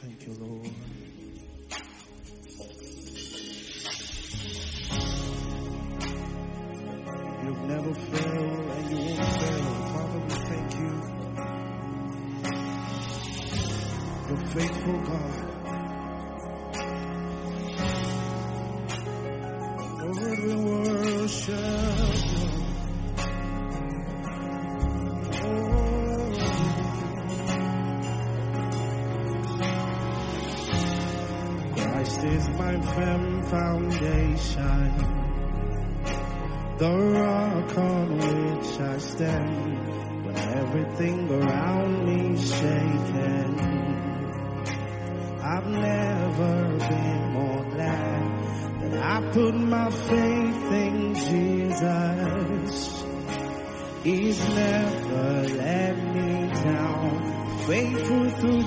Thank you, Lord. You've never failed and you won't fail. Father, we thank you. You're faithful, God. Lord, we worship you. Christ is my firm foundation, the rock on which I stand. When everything around me is shaken, I've never been more glad that I put my faith in Jesus. He's never let me down, faithful through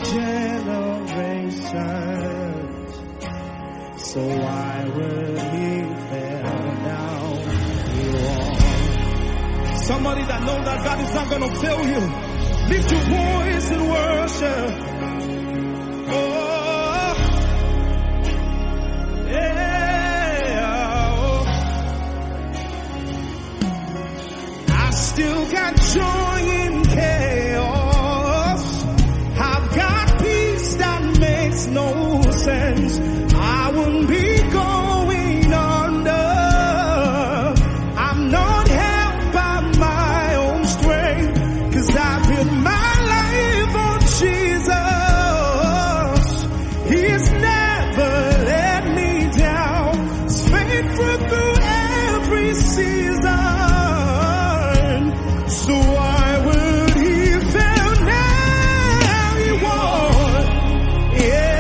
generations. So why would he fail now? He won't. Somebody that knows that God is not going to fail you, lift your voice and worship. Oh, yeah. I still got joy in chaos. I've got peace that makes no sense. I won't be going under. I'm not held by my own strength, 'cause I built my life on Jesus. He's never let me down. He's faithful through every season. So why would he fail now? He won't. Yeah.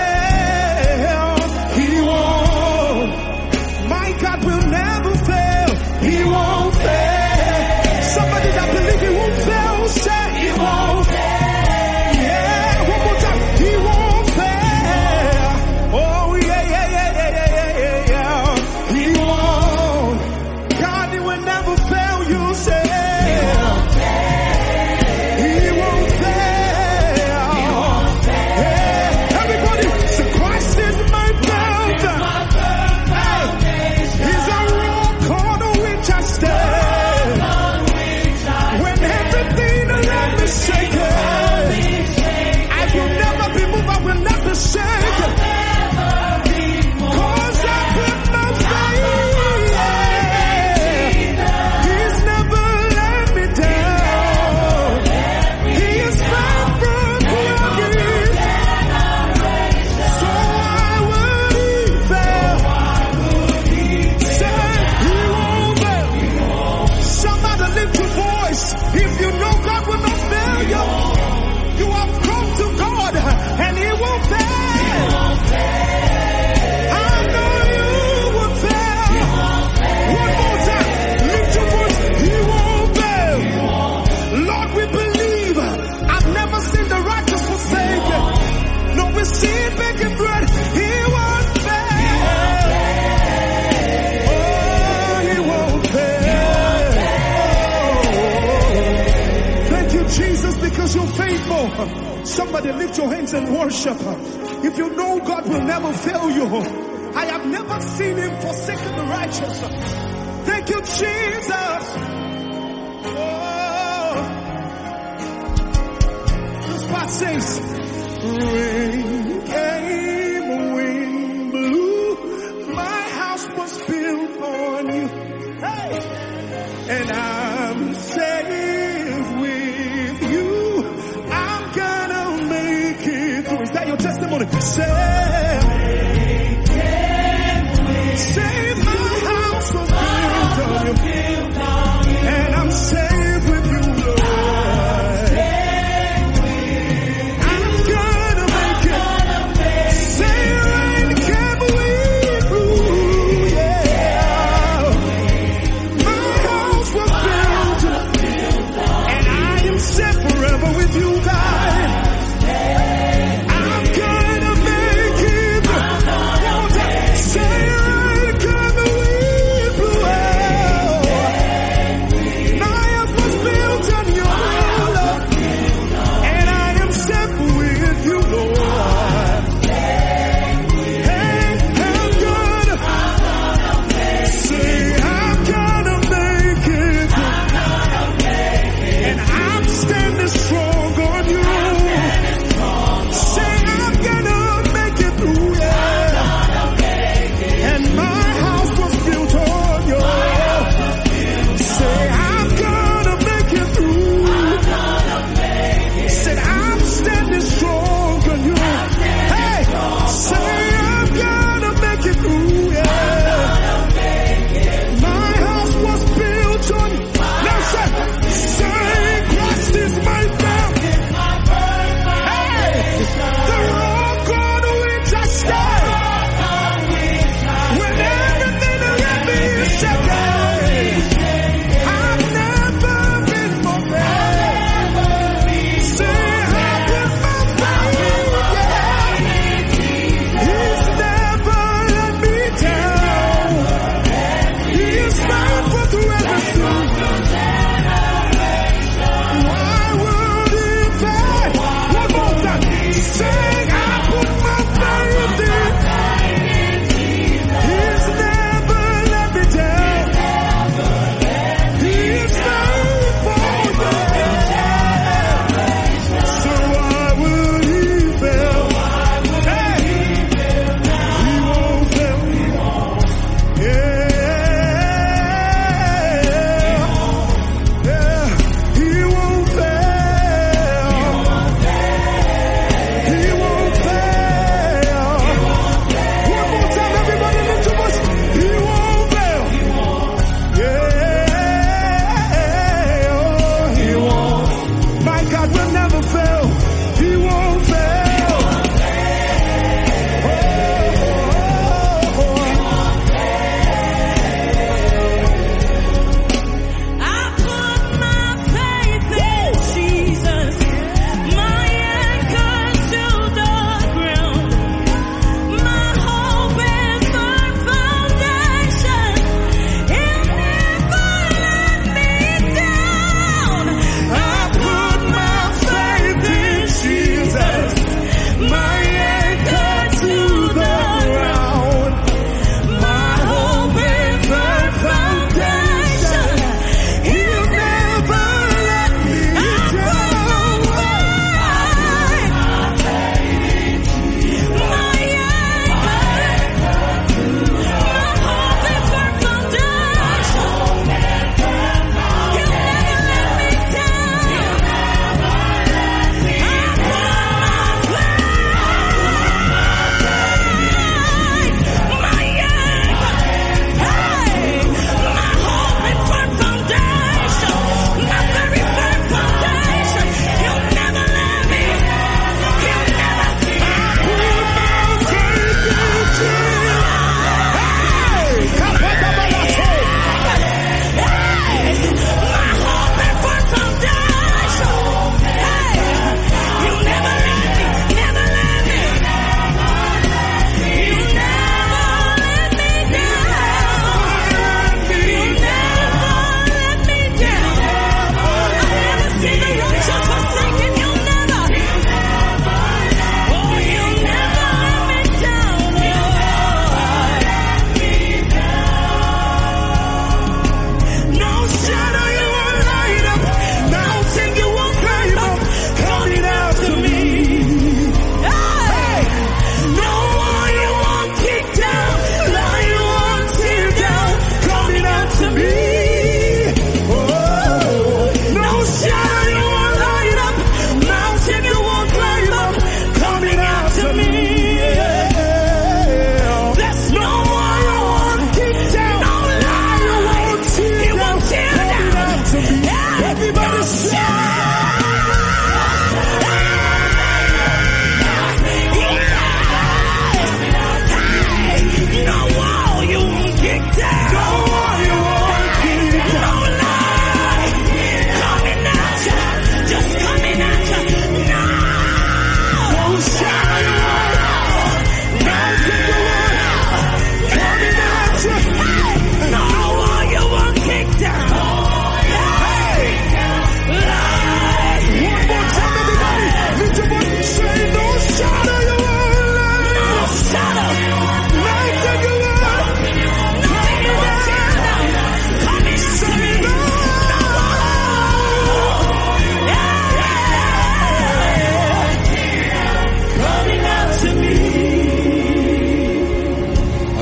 Somebody lift your hands and worship. If you know God will never fail you, I have never seen him forsaken the righteous. Thank you, Jesus. Oh. This part says, rain came, wind blew, my house was built on you. Hey. And I'm safe with you. I'm gonna make it through. Is that your testimony? Say